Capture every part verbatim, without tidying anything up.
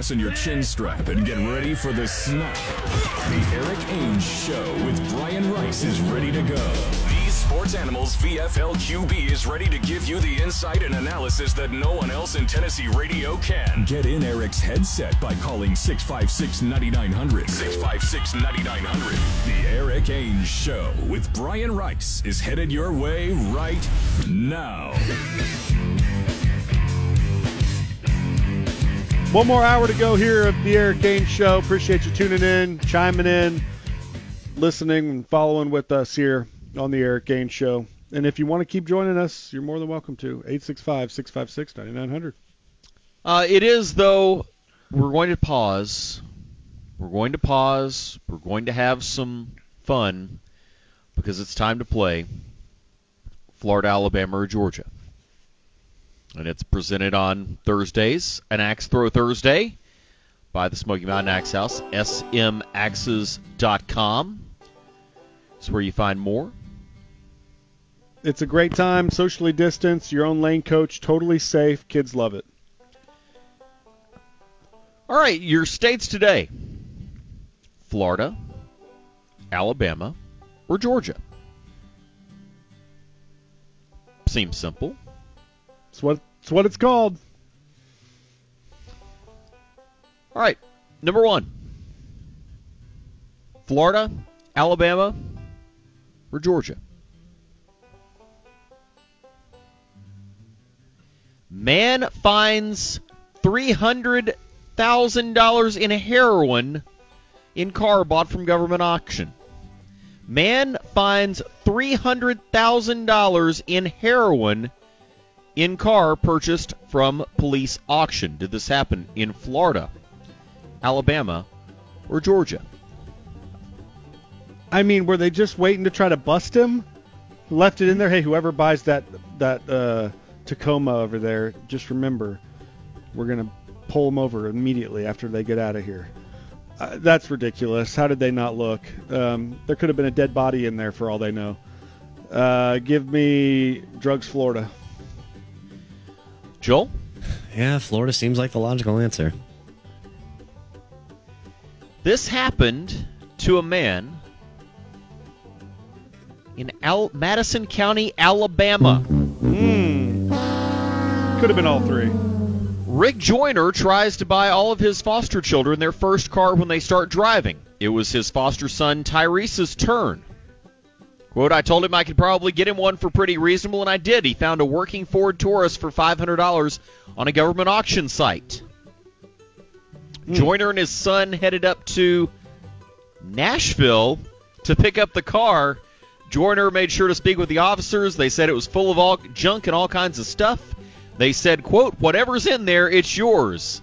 Fasten your chin strap and get ready for the snap. The Eric Ainge Show with Brian Rice is ready to go. The Sports Animals V F L Q B is ready to give you the insight and analysis that no one else in Tennessee radio can. Get in Eric's headset by calling six five six, nine nine zero zero. six five six, nine nine zero zero. The Eric Ainge Show with Brian Rice is headed your way right now. One more hour to go here of the Eric Ainge Show. Appreciate you tuning in, chiming in, listening, and following with us here on the Eric Ainge Show. And if you want to keep joining us, you're more than welcome to. eight six five, six five six, nine nine zero zero. Uh, it is, though, we're going to pause. We're going to pause. We're going to have some fun because it's time to play Florida, Alabama, or Georgia. And it's presented on Thursdays, an Axe Throw Thursday by the Smoky Mountain Axe House, S M axes dot com. It's where you find more. It's a great time, socially distanced, your own lane coach, totally safe. Kids love it. All right, your states today. Florida, Alabama, or Georgia. Seems simple. It's what, it's what it's called. All right, number one. Florida, Alabama, or Georgia. Man finds three hundred thousand dollars in heroin in car bought from government auction. Man finds three hundred thousand dollars in heroin in car purchased from police auction. Did this happen in Florida, Alabama, or Georgia? I mean, were they just waiting to try to bust him? Left it in there. Hey, whoever buys that that uh, Tacoma over there, just remember, we're going to pull them over immediately after they get out of here. Uh, that's ridiculous. How did they not look? Um, there could have been a dead body in there for all they know. Uh, give me Drugs Florida. Joel? Yeah, Florida seems like the logical answer. This happened to a man in Al- Madison County, Alabama. Mm. Could have been all three. Rick Joyner tries to buy all of his foster children their first car when they start driving. It was his foster son Tyrese's turn. Quote, I told him I could probably get him one for pretty reasonable, and I did. He found a working Ford Taurus for five hundred dollars on a government auction site. Mm. Joyner and his son headed up to Nashville to pick up the car. Joyner made sure to speak with the officers. They said it was full of all junk and all kinds of stuff. They said, quote, whatever's in there, it's yours.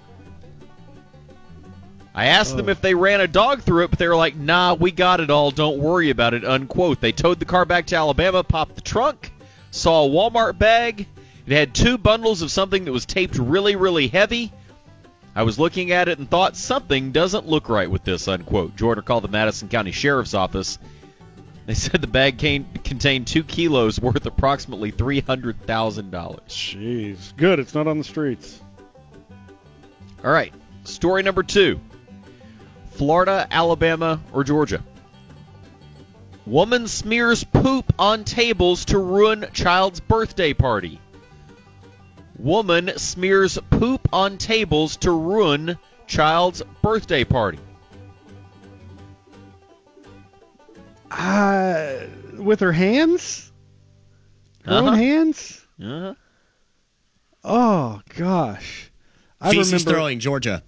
I asked oh. them if they ran a dog through it, but they were like, nah, we got it all, don't worry about it, unquote. They towed the car back to Alabama, popped the trunk, saw a Walmart bag. It had two bundles of something that was taped really, really heavy. I was looking at it and thought, something doesn't look right with this, unquote. Joyner called the Madison County Sheriff's Office. They said the bag came, contained two kilos worth approximately three hundred thousand dollars. Jeez. Good, it's not on the streets. All right, story number two. Florida, Alabama, or Georgia. Woman smears poop on tables to ruin child's birthday party. Woman smears poop on tables to ruin child's birthday party. Uh, with her hands? Her uh-huh. own hands? Uh-huh. Oh, gosh. I Feces remember, throwing, Georgia.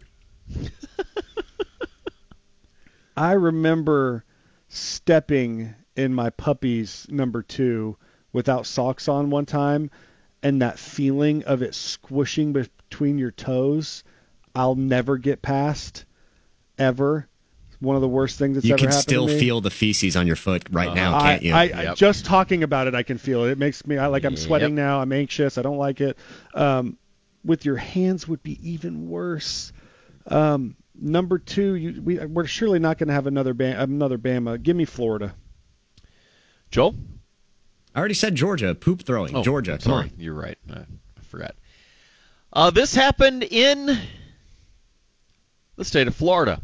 I remember stepping in my puppy's number two without socks on one time, and that feeling of it squishing between your toes, I'll never get past, ever. One of the worst things that's you ever can happened still to me. feel the feces on your foot right uh, now, I, can't you? I, Yep. I just talking about it, I can feel it. It makes me I, like I'm sweating Yep. now. I'm anxious. I don't like it. Um, with your hands would be even worse. Um, number two, you, we, we're surely not going to have another Bam, another Bama. Give me Florida. Joel? I already said Georgia. Poop throwing. Oh, Georgia. Come sorry. on. You're right. Uh, I forgot. Uh, this happened in the state of Florida.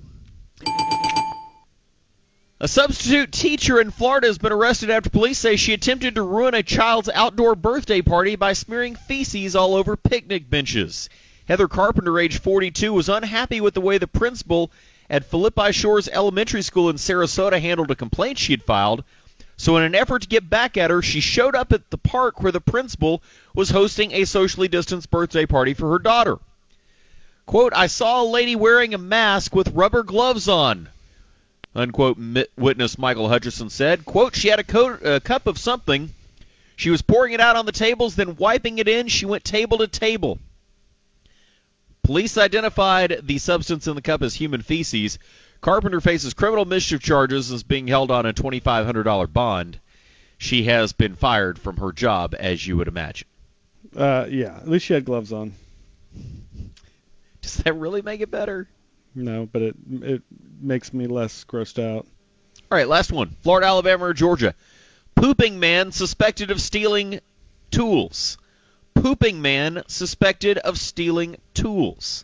A substitute teacher in Florida has been arrested after police say she attempted to ruin a child's outdoor birthday party by smearing feces all over picnic benches. Heather Carpenter, age forty-two, was unhappy with the way the principal at Philippi Shores Elementary School in Sarasota handled a complaint she had filed. So in an effort to get back at her, she showed up at the park where the principal was hosting a socially distanced birthday party for her daughter. Quote, "I saw a lady wearing a mask with rubber gloves on," unquote, witness Michael Hutchison said. Quote, "She had a, co- a cup of something. She was pouring it out on the tables, then wiping it in. She went table to table." Police identified the substance in the cup as human feces. Carpenter faces criminal mischief charges and is being held on a twenty-five hundred dollars bond. She has been fired from her job, as you would imagine. Uh, yeah, at least she had gloves on. Does that really make it better? No, but it it makes me less grossed out. All right, last one. Florida, Alabama, or Georgia. Pooping man suspected of stealing tools. Pooping man suspected of stealing tools.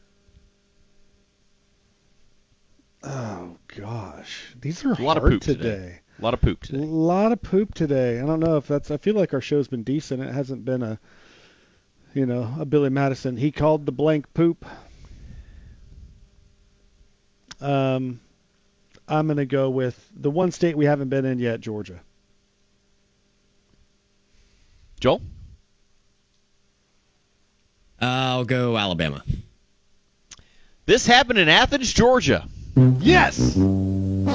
Oh, gosh. These are a lot hard of poop today. today. A lot of poop today. A lot of poop today. I don't know if that's... I feel like our show's been decent. It hasn't been a, you know, a Billy Madison. He called the blank poop. Um, I'm going to go with the one state we haven't been in yet, Georgia. Joel? I'll go Alabama. This happened in Athens, Georgia. Yes! An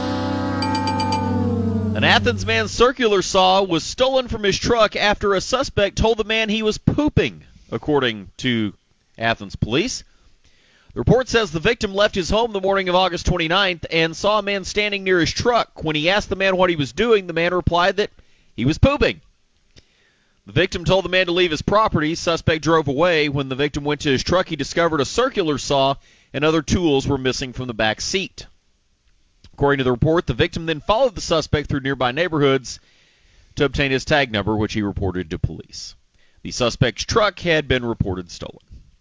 Athens man's circular saw was stolen from his truck after a suspect told the man he was pooping, according to Athens police. The report says the victim left his home the morning of August twenty-ninth and saw a man standing near his truck. When he asked the man what he was doing, the man replied that he was pooping. The victim told the man to leave his property. Suspect drove away. When the victim went to his truck, he discovered a circular saw and other tools were missing from the back seat. According to the report, the victim then followed the suspect through nearby neighborhoods to obtain his tag number, which he reported to police. The suspect's truck had been reported stolen.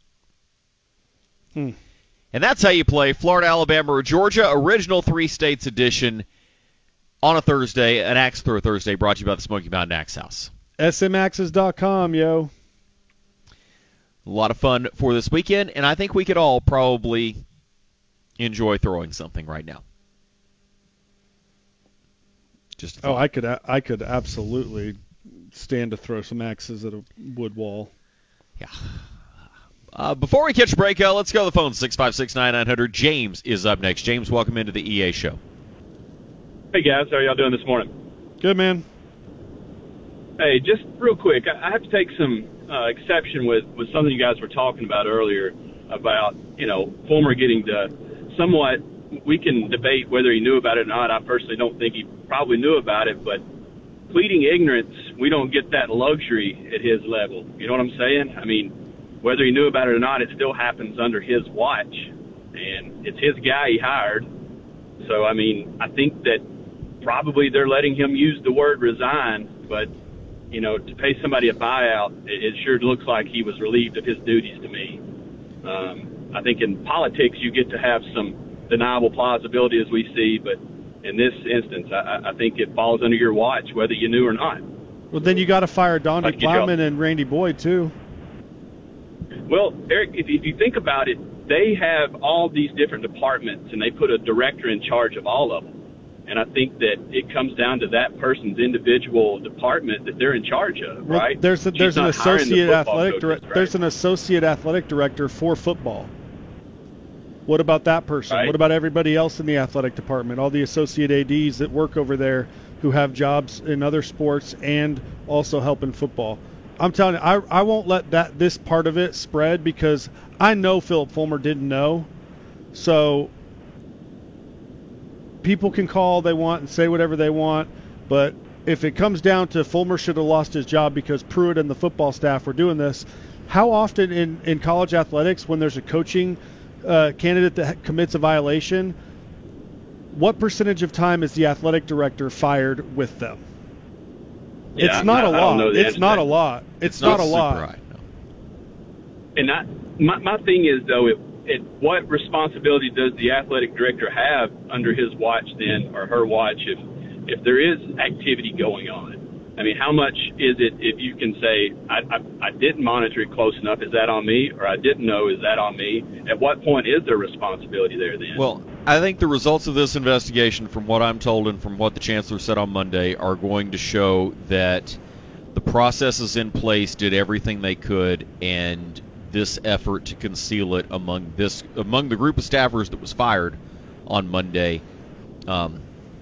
Hmm. And that's how you play Florida, Alabama, or Georgia, original three states edition on a Thursday, an Axe Throw Thursday, brought to you by the Smoky Mountain Axe House. S M axes dot com, yo. A lot of fun for this weekend, and I think we could all probably enjoy throwing something right now. Just oh, I could I could absolutely stand to throw some axes at a wood wall. Yeah. Uh, before we catch a break, uh, let's go to the phone. six five six, nine nine hundred. James is up next. James, welcome into the E A show. Hey, guys. How are y'all doing this morning? Good, man. Hey, just real quick, I have to take some uh, exception with, with something you guys were talking about earlier about, you know, Fulmer getting to somewhat, we can debate whether he knew about it or not. I personally don't think he probably knew about it, but pleading ignorance, we don't get that luxury at his level. You know what I'm saying? I mean, whether he knew about it or not, it still happens under his watch, and it's his guy he hired. So, I mean, I think that probably they're letting him use the word resign, but you know, to pay somebody a buyout, it, it sure looks like he was relieved of his duties to me. Um, I think in politics you get to have some deniable plausibility as we see, but in this instance, I, I think it falls under your watch whether you knew or not. Well, then you got to fire Donnie Plowman and Randy Boyd, too. Well, Eric, if, if you think about it, they have all these different departments, and they put a director in charge of all of them. And I think that it comes down to that person's individual department that they're in charge of, well, right? There's a, there's an associate athletic director. Right? There's an associate athletic director for football. What about that person? Right. What about everybody else in the athletic department? All the associate A Ds that work over there who have jobs in other sports and also help in football. I'm telling you, I I won't let that this part of it spread because I know Philip Fulmer didn't know. So people can call all they want and say whatever they want, but if it comes down to Fulmer should have lost his job because Pruitt and the football staff were doing this, how often in, in college athletics when there's a coaching uh, candidate that commits a violation, what percentage of time is the athletic director fired with them? Yeah, it's not I, a I lot. know It's not a lot. It's, it's not, not a lot. Right, no. And I, my, my thing is, though, if, it, what responsibility does the athletic director have under his watch then, or her watch, if if there is activity going on? I mean, how much is it if you can say, I, I, I didn't monitor it close enough, is that on me? Or I didn't know, is that on me? At what point is there responsibility there then? Well, I think the results of this investigation, from what I'm told and from what the chancellor said on Monday, are going to show that the processes in place did everything they could, and this effort to conceal it among this among the group of staffers that was fired on Monday um,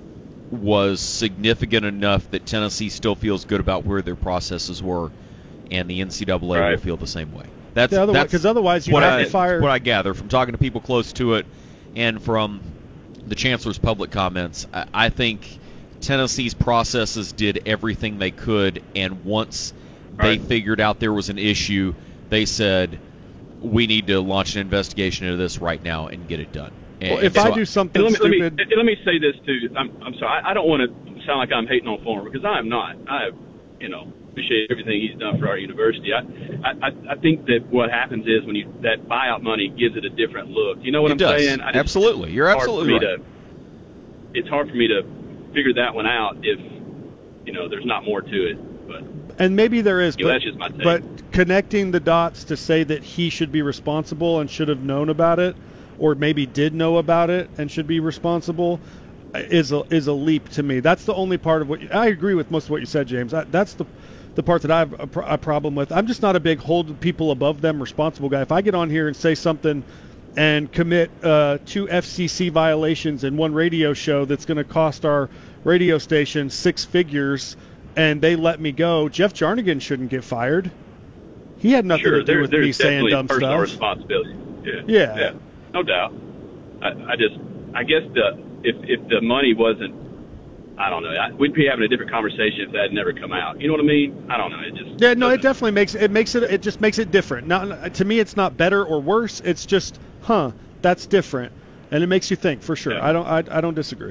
was significant enough that Tennessee still feels good about where their processes were, and the N C double A right. will feel the same way. That's because that's otherwise you what have I, to fire. what I gather from talking to people close to it, and from the chancellor's public comments. I, I think Tennessee's processes did everything they could, and once they right. figured out there was an issue, they said, we need to launch an investigation into this right now and get it done. And, well, if so I do something let me, stupid, let me, let me say this too. I'm, I'm sorry. I, I don't want to sound like I'm hating on Fulmer, because I am not. I, you know, appreciate everything he's done for our university. I, I, I think that what happens is when you that buyout money gives it a different look. You know what it I'm does. saying? I just, Absolutely, you're absolutely right. To, it's hard for me to figure that one out if you know there's not more to it. But and maybe there is, you know, but, that's just my take. but connecting the dots to say that he should be responsible and should have known about it, or maybe did know about it and should be responsible, is a is a leap to me. That's the only part of what you, I agree with most of what you said, James. I, that's the the part that I have a, a problem with. I'm just not a big hold people above them responsible guy. If I get on here and say something and commit uh, two F C C violations in one radio show that's going to cost our radio station six figures, and they let me go, Jeff Jarnigan shouldn't get fired. He had nothing sure, to do there, with me saying dumb personal stuff. Responsibility. Yeah. Yeah. yeah. No doubt. I, I just, I guess the if if the money wasn't, I don't know, I, we'd be having a different conversation if that had never come out. You know what I mean? I don't know. It just yeah, no, it definitely makes it makes it it just makes it different. Not to me, it's not better or worse. It's just, huh, that's different, and it makes you think for sure. Yeah. I don't I, I don't disagree.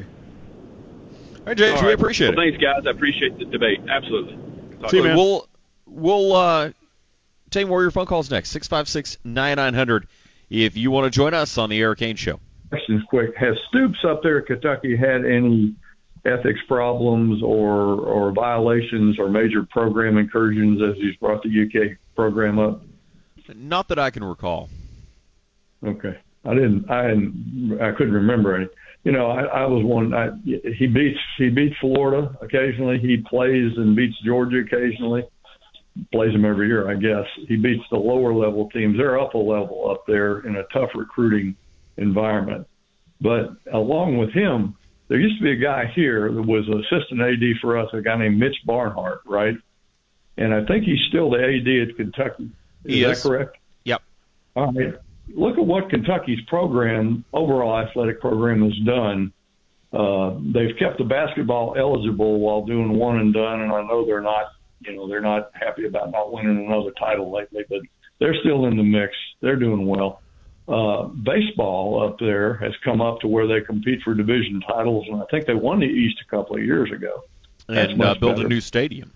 All right, James, All we right. appreciate well, it. Thanks, guys. I appreciate the debate. Absolutely. Talk See you, later. man. We'll we'll uh, take more of your phone calls next. six five six, nine nine hundred if you want to join us on the Eric Haynes Show. Questions quick. Has Stoops up there at Kentucky had any ethics problems or or violations or major program incursions as he's brought the U K program up? Not that I can recall. Okay. I didn't I didn't, I couldn't remember any. You know, I, I was one I he beats he beats Florida occasionally. He plays and beats Georgia occasionally. Plays them every year, I guess. He beats the lower level teams. They're up a level up there in a tough recruiting environment. But along with him, there used to be a guy here that was an assistant A D for us, a guy named Mitch Barnhart, right? And I think he's still the A D at Kentucky. Is He that is. correct? Yep. All right. Look at what Kentucky's program, overall athletic program, has done. Uh, they've kept the basketball eligible while doing one and done, and I know they're not, you know, they're not happy about not winning another title lately, but they're still in the mix. They're doing well. Uh, baseball up there has come up to where they compete for division titles, and I think they won the East a couple of years ago. That's And uh, much build better. a new stadium.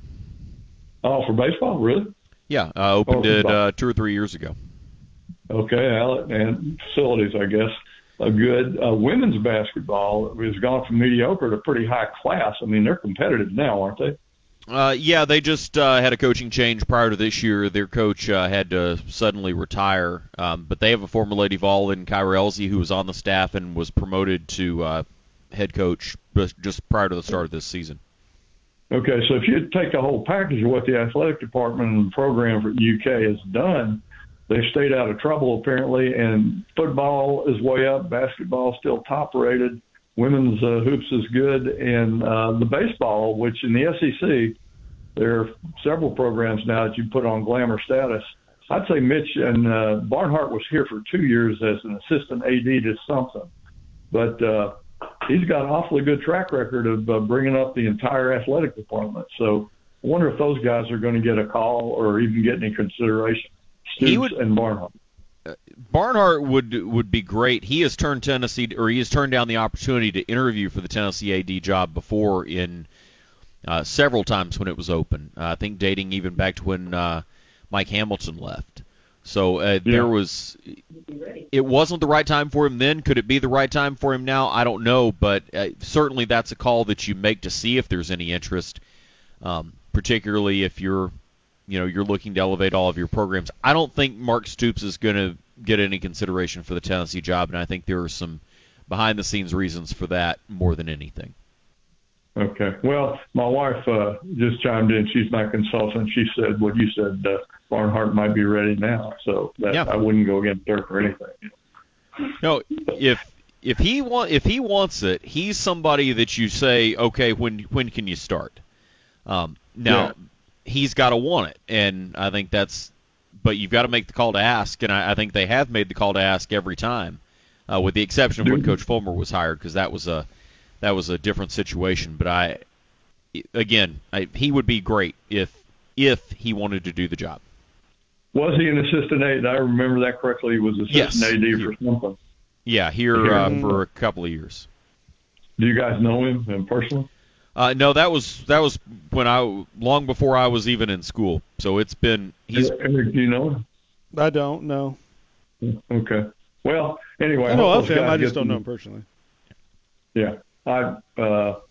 Oh, for baseball, really? Yeah, uh, opened Oh, it football. uh, two or three years ago. Okay, Alec, and facilities, I guess, are good. Uh, women's basketball has gone from mediocre to pretty high class. I mean, they're competitive now, aren't they? Uh, yeah, they just uh, had a coaching change prior to this year. Their coach uh, had to suddenly retire, um, but they have a former Lady Vol in Kyra Elsie who was on the staff and was promoted to uh, head coach just prior to the start of this season. Okay, so if you take the whole package of what the athletic department and the program for the U K has done, they've stayed out of trouble apparently, and football is way up, basketball still top rated, women's uh, hoops is good, and uh, the baseball, which in the S E C, there are several programs now that you put on glamour status. I'd say Mitch and uh, Barnhart was here for two years as an assistant A D to something, but uh, he's got an awfully good track record of uh, bringing up the entire athletic department. So I wonder if those guys are going to get a call or even get any consideration. Stoops He would- and Barnhart. Barnhart would would be great. He has turned Tennessee, or he has turned down the opportunity to interview for the Tennessee A D job before in uh, several times when it was open. Uh, I think dating even back to when uh, Mike Hamilton left. So uh, Yeah. there was it wasn't the right time for him then. Could it be the right time for him now? I don't know, but uh, certainly that's a call that you make to see if there's any interest, um, particularly if you're, you know, you're looking to elevate all of your programs. I don't think Mark Stoops is going to get any consideration for the Tennessee job, and I think there are some behind-the-scenes reasons for that more than anything. Okay. Well, my wife uh, just chimed in. She's my consultant. She said what you said. Uh, Barnhart might be ready now, so that, yeah. I wouldn't go against Dirk or anything. No, if if he want if he wants it, he's somebody that you say, okay, when when can you start? Um, now yeah. he's got to want it, and I think that's. But you've got to make the call to ask, and I, I think they have made the call to ask every time, uh, with the exception of when Coach Fulmer was hired, because that was a that was a different situation. But I, again, I, he would be great if if he wanted to do the job. Was he an assistant A D? I remember that correctly. He was assistant yes. A D for something. Yeah, here uh, for a couple of years. Do you guys know him personally? Uh, no, that was that was when I long before I was even in school. So it's been he's. Eric, do you know him? I don't know. Okay. Well, anyway, I know I of him. I just don't know him personally. Yeah, I uh,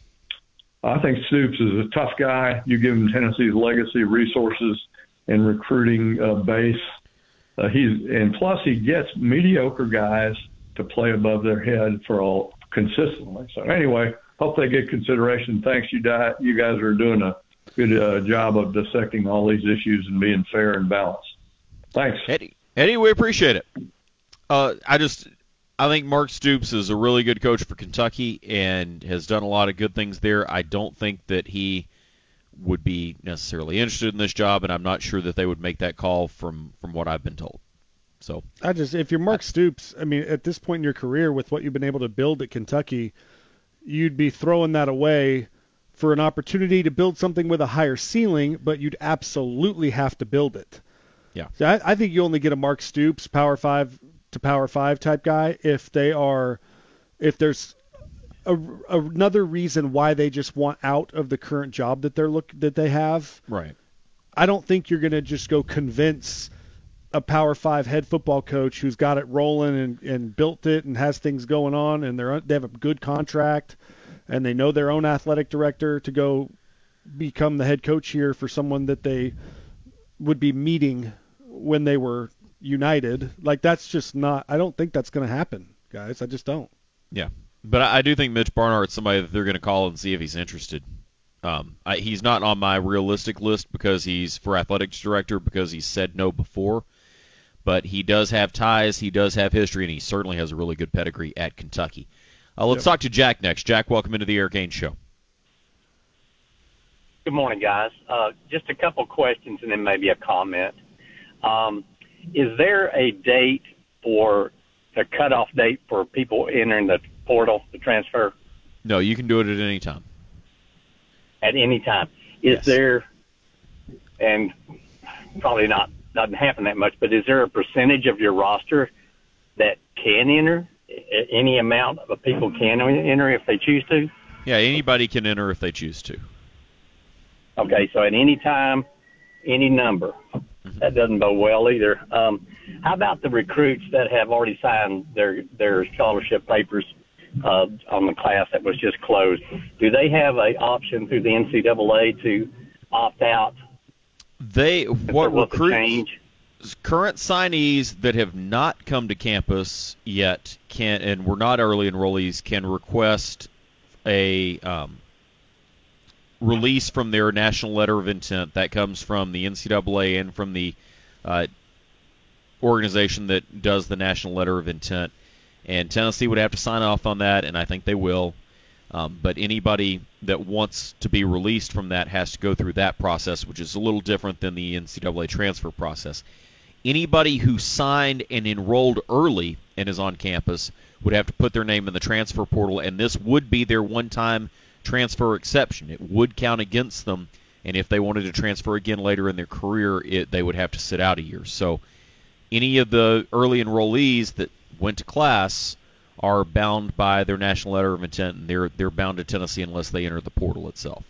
I think Stoops is a tough guy. You give him Tennessee's legacy, resources, and recruiting uh, base. Uh, he's and plus he gets mediocre guys to play above their head for all consistently. So anyway, hope they get consideration. Thanks, you di- you guys are doing a good uh, job of dissecting all these issues and being fair and balanced. Thanks, Eddie. Eddie, we appreciate it. Uh, I just I think Mark Stoops is a really good coach for Kentucky and has done a lot of good things there. I don't think that he would be necessarily interested in this job, and I'm not sure that they would make that call from, from what I've been told. So I just, if you're Mark Stoops, I mean, at this point in your career with what you've been able to build at Kentucky, you'd be throwing that away for an opportunity to build something with a higher ceiling, but you'd absolutely have to build it. Yeah. So I, I think you only get a Mark Stoops Power Five to Power Five type guy if they are, if there's A, another reason why they just want out of the current job that they're look that they have. Right. I don't think you're going to just go convince a Power Five head football coach who's got it rolling and, and built it and has things going on and they're they have a good contract and they know their own athletic director to go become the head coach here for someone that they would be meeting when they were united. Like that's just not. I don't think that's going to happen, guys. I just don't. Yeah. But I do think Mitch Barnhart's somebody that they're going to call and see if he's interested. Um, I, he's not on my realistic list because he's for athletics director because he's said no before. But he does have ties, he does have history, and he certainly has a really good pedigree at Kentucky. Uh, let's yep. talk to Jack next. Jack, welcome into the Eric Ainge Show. Good morning, guys. Uh, just a couple questions and then maybe a comment. Um, is there a date for the cutoff date for people entering the portal, the transfer? No, you can do it at any time. At any time. Is yes. there, and probably not, doesn't happen that much, but is there a percentage of your roster that can enter? Any amount of people can enter if they choose to? Yeah, anybody can enter if they choose to. Okay, so at any time, any number. Mm-hmm. That doesn't bode well either. Um, how about the recruits that have already signed their, their scholarship papers uh, on the class that was just closed? Do they have an option through the N C double A to opt out? They what recruits change? Current signees that have not come to campus yet can and were not early enrollees can request a um, release from their national letter of intent. That comes from the N C double A and from the uh, organization that does the national letter of intent. And Tennessee would have to sign off on that, and I think they will. Um, but anybody that wants to be released from that has to go through that process, which is a little different than the N C double A transfer process. Anybody who signed and enrolled early and is on campus would have to put their name in the transfer portal, and this would be their one-time transfer exception. It would count against them, and if they wanted to transfer again later in their career, it, they would have to sit out a year. So any of the early enrollees that went to class are bound by their national letter of intent, and they're they're bound to Tennessee unless they enter the portal itself.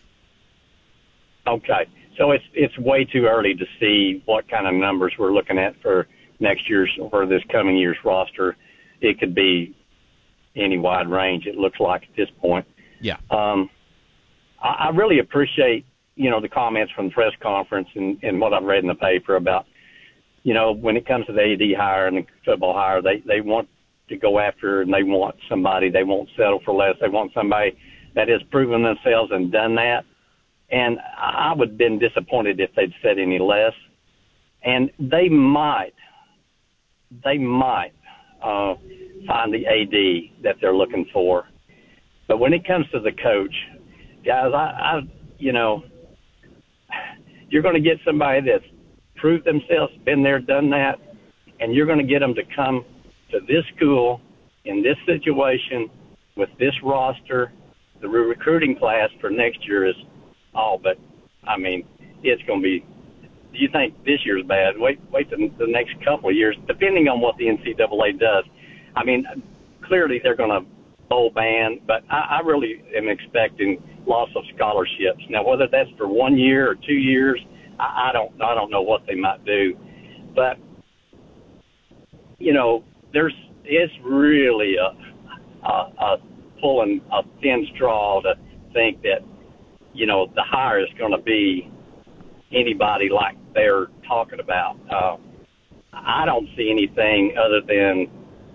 Okay, so it's it's way too early to see what kind of numbers we're looking at for next year's or this coming year's roster. It could be any wide range, it looks like at this point. Yeah. Um, I, I really appreciate, you know, the comments from the press conference and, and what I've read in the paper about, you know, when it comes to the A D hire and the football hire, they, they want to go after and they want somebody, they won't settle for less. They want somebody that has proven themselves and done that. And I would have been disappointed if they'd said any less. And they might, they might uh, find the A D that they're looking for. But when it comes to the coach, guys, I, I you know, you're going to get somebody that's proved themselves, been there, done that, and you're going to get them to come to this school in this situation with this roster. The recruiting class for next year is all but, I mean, it's going to be, do you think this year's bad? Wait, wait the, the next couple of years, depending on what the N C double A does. I mean, clearly they're going to bowl ban, but I, I really am expecting loss of scholarships. Now, whether that's for one year or two years, I, I don't, I don't know what they might do, but you know, there's, it's really a, a, a pulling a thin straw to think that, you know, the hire is going to be anybody like they're talking about. Uh, I don't see anything other than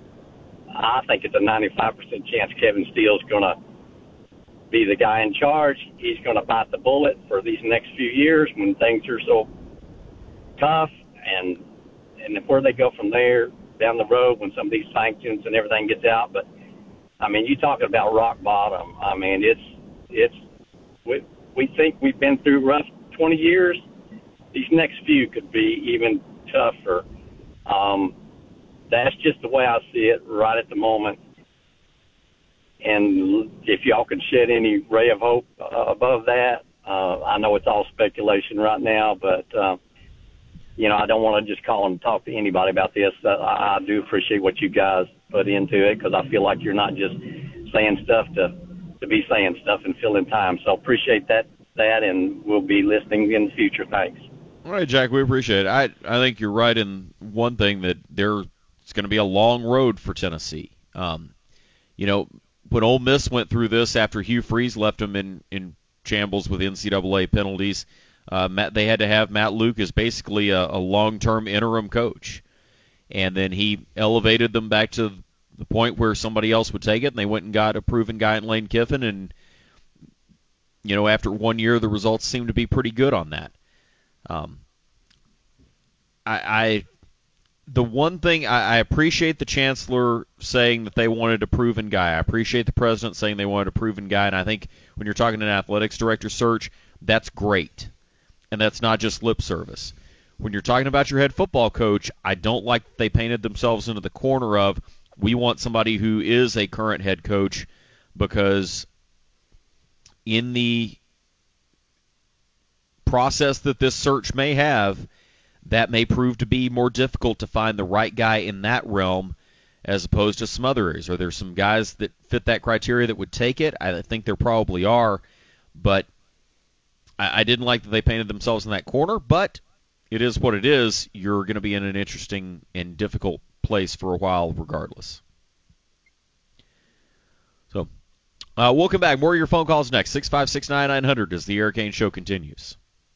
I think it's a ninety-five percent chance Kevin Steele's going to be the guy in charge. He's going to bite the bullet for these next few years when things are so tough, and and where they go from there down the road when some of these sanctions and everything gets out. But I mean, you talking about rock bottom. I mean, it's it's we we think we've been through rough twenty years. These next few could be even tougher. Um, that's just the way I see it right at the moment. And if y'all can shed any ray of hope uh, above that, uh, I know it's all speculation right now, but, uh, you know, I don't want to just call and talk to anybody about this. Uh, I, I do appreciate what you guys put into it because I feel like you're not just saying stuff to, to be saying stuff and filling time. So appreciate that, that, and we'll be listening in the future. Thanks. All right, Jack, we appreciate it. I, I think you're right in one thing, that there it's going to be a long road for Tennessee. Um, you know, when Ole Miss went through this after Hugh Freeze left them in, in shambles with N C double A penalties, uh, Matt, they had to have Matt Luke as basically a, a long-term interim coach. And then he elevated them back to the point where somebody else would take it, and they went and got a proven guy in Lane Kiffin. And, you know, after one year, the results seemed to be pretty good on that. Um, I, I the one thing I, I appreciate the chancellor saying that they wanted a proven guy. I appreciate the president saying they wanted a proven guy, and I think when you're talking an athletics director search, that's great, and that's not just lip service. When you're talking about your head football coach, I don't like that they painted themselves into the corner of we want somebody who is a current head coach, because in the process that this search may have, that may prove to be more difficult to find the right guy in that realm as opposed to some other areas. Are there some guys that fit that criteria that would take it? I think there probably are, but I, I didn't like that they painted themselves in that corner, but it is what it is. You're going to be in an interesting and difficult place for a while regardless. So uh, we'll come back. More of your phone calls next. six five six, nine nine hundred as the Eric Ainge Show continues.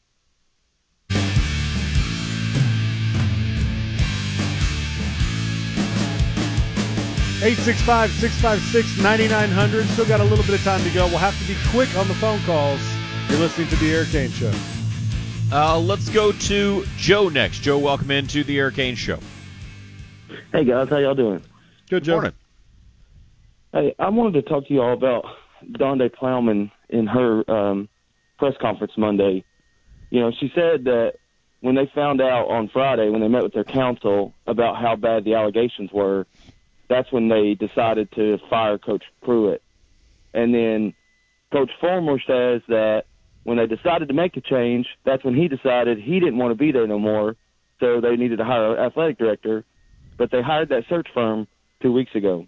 eight six five, six five six, nine nine hundred. Still got a little bit of time to go. We'll have to be quick on the phone calls. You're listening to the Eric Ainge Show. Uh, let's go to Joe next. Joe, welcome into the Eric Ainge Show. Hey, guys. How y'all doing? Good, Joe. Morning. Hey, I wanted to talk to you all about Donde Plowman in her um, press conference Monday. You know, she said that when they found out on Friday, when they met with their counsel about how bad the allegations were, that's when they decided to fire Coach Pruitt. And then Coach Fulmer says that when they decided to make a change, that's when he decided he didn't want to be there no more, so they needed to hire an athletic director. But they hired that search firm two weeks ago.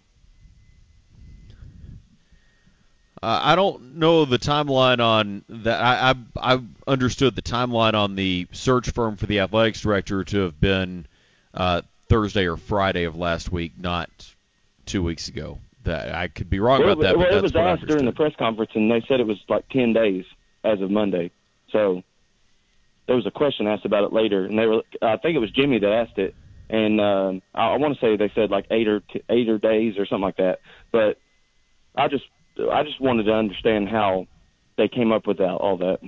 Uh, I don't know the timeline on that. I, I I understood the timeline on the search firm for the athletics director to have been uh, Thursday or Friday of last week, not two weeks ago. That I could be wrong well, about that. Well, but it that's was what I asked during the press conference, and they said it was like ten days as of Monday. So there was a question asked about it later, and they were. I think it was Jimmy that asked it, and um, I, I want to say they said like eight or t- eight or days or something like that. But I just I just wanted to understand how they came up with that, all that.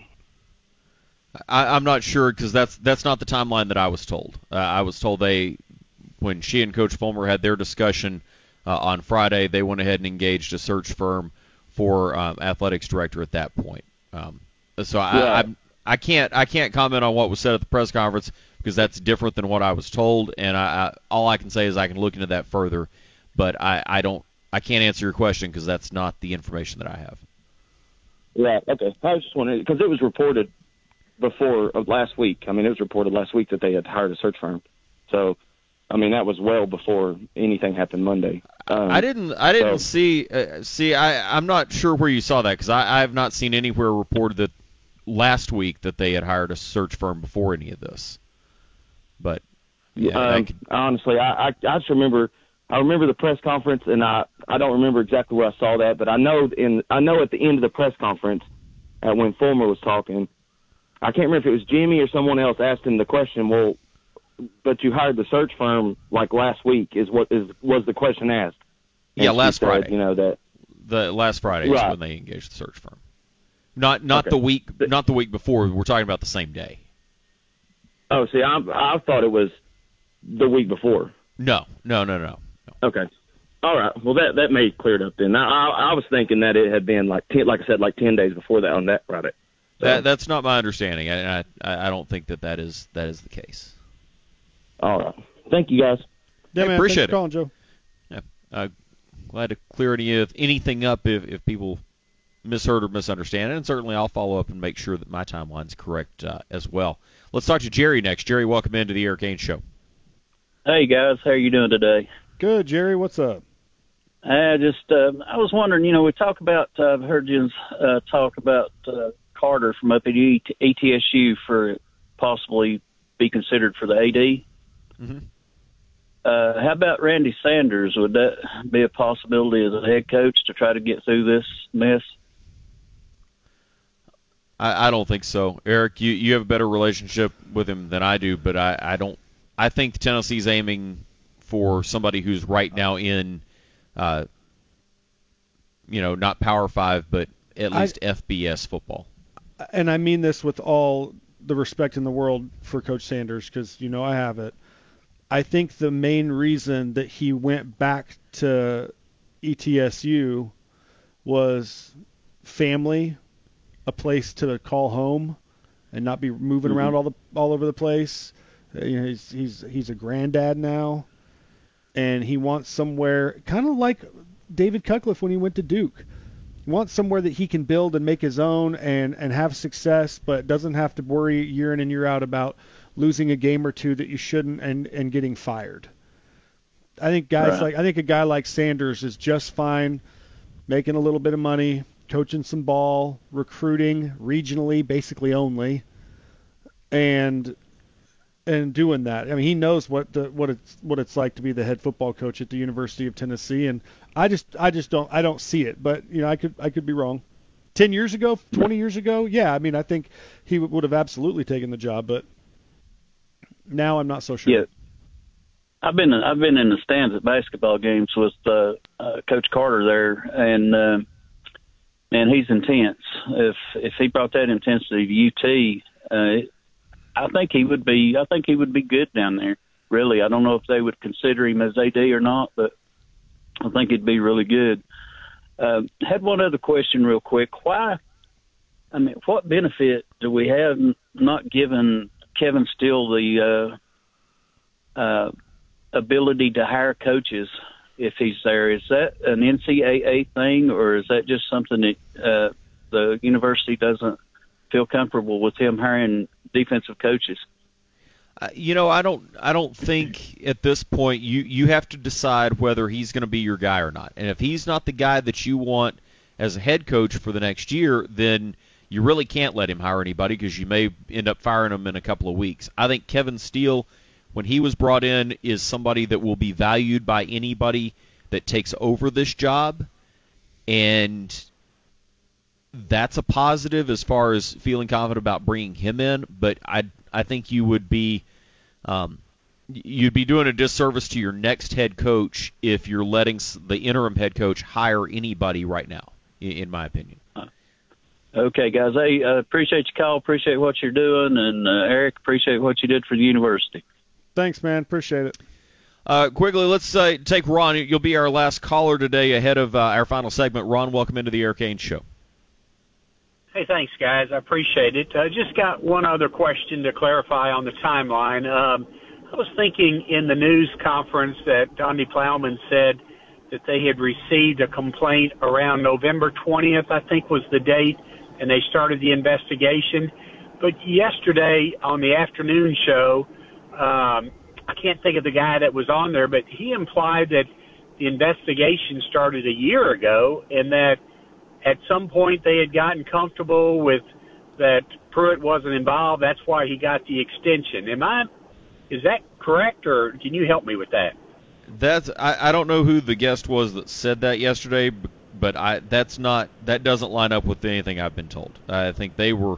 I, I'm not sure because that's that's not the timeline that I was told. Uh, I was told they, when she and Coach Fulmer had their discussion uh, on Friday, they went ahead and engaged a search firm for um, athletics director at that point. Um, so I, yeah. I I can't I can't comment on what was said at the press conference because that's different than what I was told, and I, I all I can say is I can look into that further, but I, I don't I can't answer your question because that's not the information that I have. Right. Okay. I was just wondering because it was reported before uh, last week. I mean, it was reported last week that they had hired a search firm. So, I mean, that was well before anything happened Monday. Um, I didn't. I didn't so, see. Uh, see, I I'm not sure where you saw that because I I have not seen anywhere reported that last week that they had hired a search firm before any of this. But yeah, um, could... honestly, I, I I just remember. I remember the press conference, and I, I don't remember exactly where I saw that, but I know in I know at the end of the press conference, uh, when Fulmer was talking, I can't remember if it was Jimmy or someone else asked him the question. Well, but you hired the search firm like last week is what is was the question asked? And yeah, last said, Friday. You know that the last Friday right. is when they engaged the search firm. Not not okay. the week not the week before. We're talking about the same day. Oh, see, I I thought it was the week before. No, no, no, no. Okay. All right. Well, that that may clear it up then. I, I I was thinking that it had been like ten, like I said, like ten days before that on that Friday. So, that that's not my understanding. I, I I don't think that that is that is the case. All right. Thank you guys. Yeah, I man, appreciate thanks for calling, Joe. Yeah. Uh, glad to clear any anything up if if people misheard or misunderstand it, and certainly I'll follow up and make sure that my timeline's correct uh, as well. Let's talk to Jerry next. Jerry, welcome into the Eric Ainge Show. Hey guys, how are you doing today? Good, Jerry. What's up? I just, uh, I was wondering, you know, we talk about, uh, I've heard you uh, talk about uh, Carter from up at E T S U for possibly be considered for the A D. Mm-hmm. Uh, how about Randy Sanders? Would that be a possibility as a head coach to try to get through this mess? I, I don't think so. Eric, you, you have a better relationship with him than I do, but I, I don't. I think Tennessee's aiming for somebody who's right now in, uh, you know, not Power Five, but at least I, F B S football. And I mean this with all the respect in the world for Coach Sanders, because you know I have it. I think the main reason that he went back to E T S U was family, a place to call home, and not be moving mm-hmm. around all the all over the place. You know, he's he's he's a granddad now, and he wants somewhere kind of like David Cutcliffe when he went to Duke. He wants somewhere that he can build and make his own and, and have success, but doesn't have to worry year in and year out about losing a game or two that you shouldn't and, and getting fired. I think guys right. like I think a guy like Sanders is just fine, making a little bit of money, coaching some ball, recruiting regionally, basically only, and and doing that. I mean, he knows what the what it's what it's like to be the head football coach at the University of Tennessee, and I just I just don't I don't see it. But you know, I could I could be wrong. Ten years ago, twenty years ago, yeah, I mean, I think he w- would have absolutely taken the job, but now I'm not so sure. Yeah, I've been I've been in the stands at basketball games with uh, uh, Coach Carter there, and uh, and he's intense. If if he brought that intensity to U T, uh, I think he would be. I think he would be good down there. Really, I don't know if they would consider him as A D or not, but I think he'd be really good. Uh, had one other question, real quick. Why? I mean, what benefit do we have not giving Kevin Steele the uh, uh, ability to hire coaches if he's there? Is that an N C double A thing, or is that just something that uh, the university doesn't feel comfortable with him hiring defensive coaches? Uh, you know, I don't. I don't think at this point you you have to decide whether he's going to be your guy or not. And if he's not the guy that you want as a head coach for the next year, then you really can't let him hire anybody because you may end up firing him in a couple of weeks. I think Kevin Steele when he was brought in, is somebody that will be valued by anybody that takes over this job, and that's a positive as far as feeling confident about bringing him in. But I I think you would be um, you'd be doing a disservice to your next head coach if you're letting the interim head coach hire anybody right now, in my opinion. Okay, guys. Hey, uh, appreciate your call. Appreciate what you're doing, and uh, Eric, appreciate what you did for the university. Thanks, man. Appreciate it. Uh, quickly, let's uh, take Ron. You'll be our last caller today ahead of uh, our final segment. Ron, welcome into the Eric Ainge Show. Hey, thanks, guys. I appreciate it. I uh, just got one other question to clarify on the timeline. Um, I was thinking in the news conference that Donnie Plowman said that they had received a complaint around November twentieth, I think was the date, and they started the investigation. But yesterday on the afternoon show, um, I can't think of the guy that was on there, but he implied that the investigation started a year ago and that at some point they had gotten comfortable with that Pruitt wasn't involved. That's why he got the extension. Am I, is that correct, or can you help me with that? That's I, I don't know who the guest was that said that yesterday, but I that's not that doesn't line up with anything I've been told. I think they were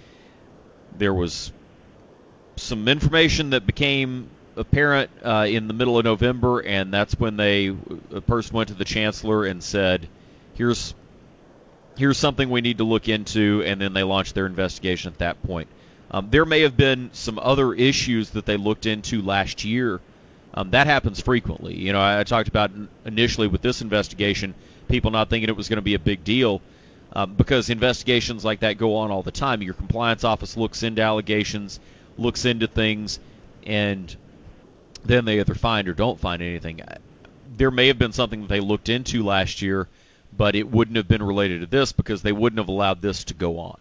there was some information that became apparent uh, in the middle of November, and that's when they a person went to the chancellor and said, "Here's here's something we need to look into," and then they launched their investigation at that point. Um, there may have been some other issues that they looked into last year. Um, that happens frequently. You know, I, I talked about initially with this investigation, people not thinking it was going to be a big deal um, because investigations like that go on all the time. Your compliance office looks into allegations, looks into things, and then they either find or don't find anything. There may have been something that they looked into last year, but it wouldn't have been related to this because they wouldn't have allowed this to go on.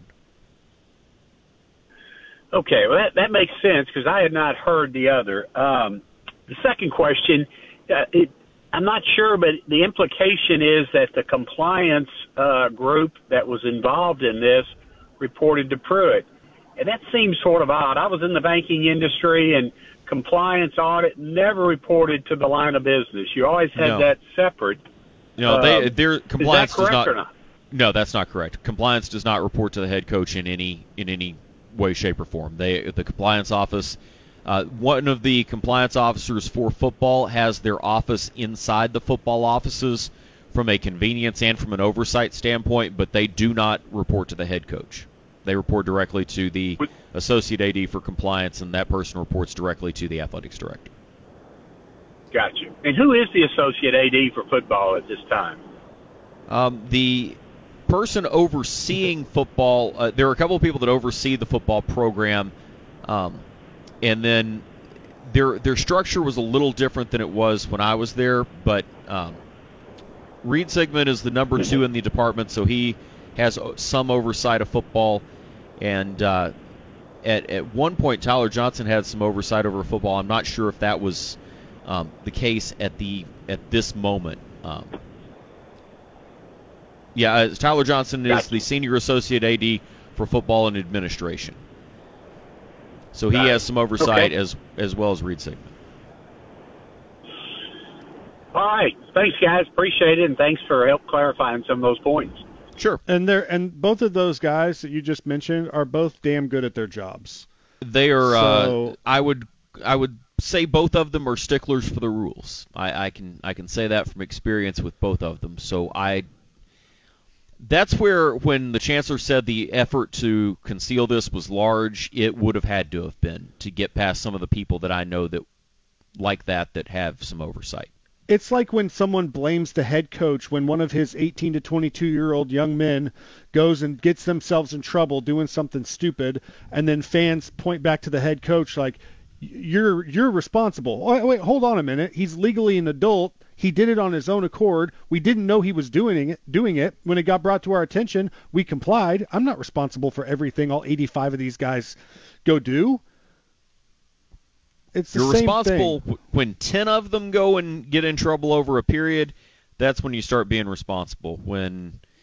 Okay, well, that, that makes sense because I had not heard the other. Um, the second question, uh, it, I'm not sure, but the implication is that the compliance uh, group that was involved in this reported to Pruitt. And that seems sort of odd. I was in the banking industry, and compliance audit never reported to the line of business. You always had No. that separate. No, they, Um, their compliance is that correct does not, or not? No, that's not correct. Compliance does not report to the head coach in any in any way, shape, or form. They the compliance office, uh, one of the compliance officers for football has their office inside the football offices from a convenience and from an oversight standpoint, but they do not report to the head coach. They report directly to the associate A D for compliance, and that person reports directly to the athletics director. Gotcha. And who is the associate A D for football at this time? Um, the person overseeing football, uh, there are a couple of people that oversee the football program, um, and then their their structure was a little different than it was when I was there, but um, Reed Sigmund is the number two in the department, so he has some oversight of football, and uh, at, at one point Tyler Johnson had some oversight over football. I'm not sure if that was um, the case at the at this moment. Um, Yeah, uh, Tyler Johnson is Gotcha. the senior associate A D for football and administration. So he Got it. has some oversight Okay. as as well as Reed Sigmund. All right. Thanks, guys. Appreciate it, and thanks for help clarifying some of those points. Sure. And they're and both of those guys that you just mentioned are both damn good at their jobs. They are. So- uh, I would I would say both of them are sticklers for the rules. I, I can I can say that from experience with both of them. So I. That's where, when the chancellor said the effort to conceal this was large, it would have had to have been to get past some of the people that I know that like that that have some oversight. It's like when someone blames the head coach when one of his eighteen to twenty-two year old young men goes and gets themselves in trouble doing something stupid, and then fans point back to the head coach like, you're you're responsible. Wait, wait, hold on a minute. He's legally an adult. He did it on his own accord. We didn't know he was doing it. Doing it when it got brought to our attention, we complied. I'm not responsible for everything all eighty-five of these guys go do. It's the You're same responsible thing. w- when ten of them go and get in trouble over a period. That's when you start being responsible. When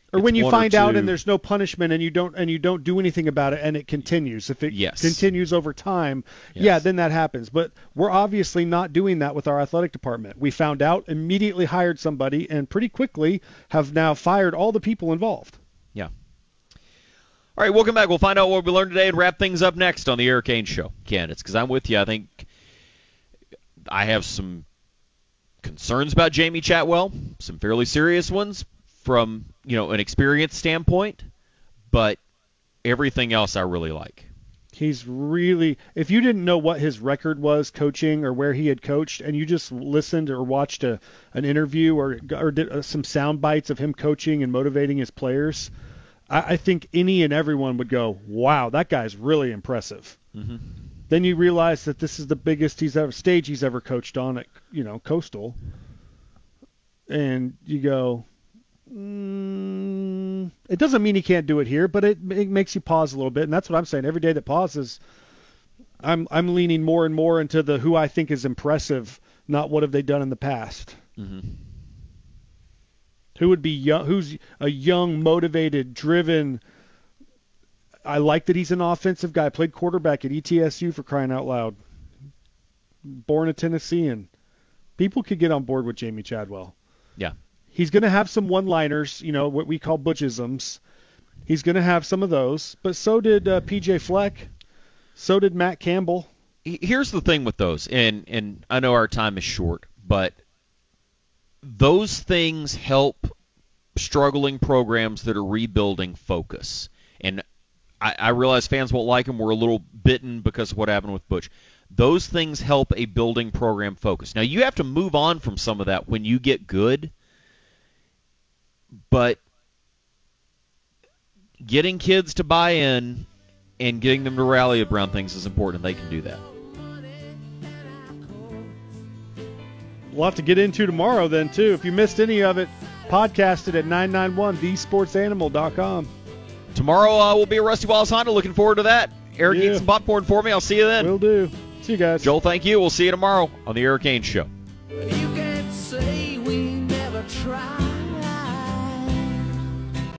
Or it's when you one find or out two. and there's no punishment and you don't and you don't do anything about it and it continues. If it Yes. continues over time, Yes. yeah, then that happens. But we're obviously not doing that with our athletic department. We found out, immediately hired somebody, and pretty quickly have now fired all the people involved. Yeah. All right, welcome back. We'll find out what we learned today and wrap things up next on the Eric Ainge Show, candidates. Because I'm with you. I think I have some concerns about Jamie Chatwell, some fairly serious ones from, you know, an experience standpoint, but everything else I really like. He's really, if you didn't know what his record was coaching or where he had coached, and you just listened or watched a, an interview or, or did uh, some sound bites of him coaching and motivating his players, I, I think any and everyone would go, wow, that guy's really impressive. Mm-hmm. Then you realize that this is the biggest he's ever stage he's ever coached on at, you know, Coastal. And you go, mm, it doesn't mean he can't do it here, but it, it makes you pause a little bit. And that's what I'm saying. Every day that pauses, I'm I'm leaning more and more into the who I think is impressive, not what have they done in the past. Mm-hmm. Who would be young? Who's a young, motivated, driven? I like that he's an offensive guy. Played quarterback at E T S U for crying out loud. Born a Tennessean. People could get on board with Jamie Chadwell. Yeah. He's going to have some one-liners, you know, what we call butchisms. He's going to have some of those. But so did uh, P J Fleck. So did Matt Campbell. Here's the thing with those, and, and I know our time is short, but those things help struggling programs that are rebuilding focus. And I, I realize fans won't like them. We're a little bitten because of what happened with Butch. Those things help a building program focus. Now, you have to move on from some of that when you get good, but getting kids to buy in and getting them to rally around things is important, and they can do that. We'll have to get into tomorrow then, too. If you missed any of it, podcast it at nine nine one the sports animal dot com. Tomorrow uh, will be a Rusty Wallace Honda. Looking forward to that. Eric, Yeah. eat some popcorn for me. I'll see you then. Will do. See you guys. Joel, thank you. We'll see you tomorrow on the Eric Ainge Show. You can't say we never tried.